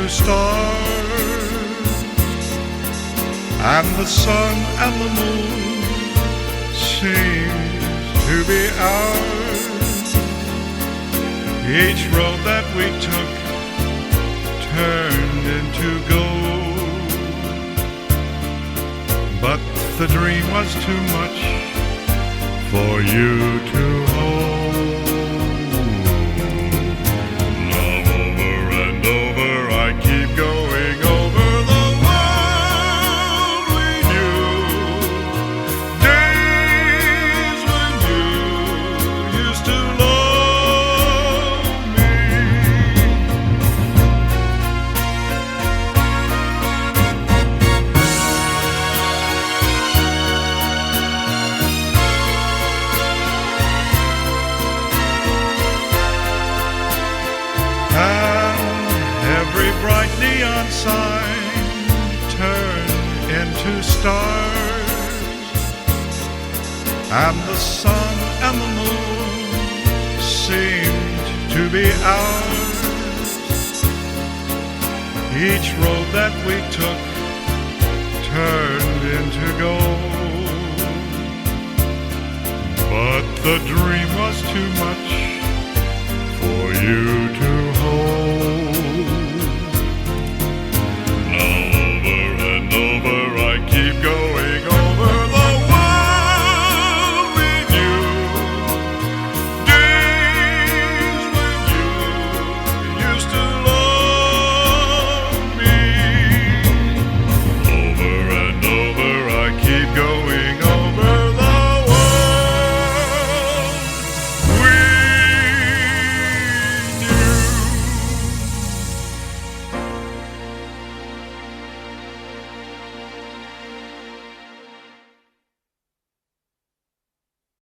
stars, and the sun and the moon seemed to be ours. Each road that we took turned into gold, but the dream was too much for you to hold. Love over and over, I keep going over the world we knew. Days when you used to love me. And every bright neon sign turned into stars, and the sun and the moon seemed to be ours. Each road that we took turned into gold, but the dream was too much for you to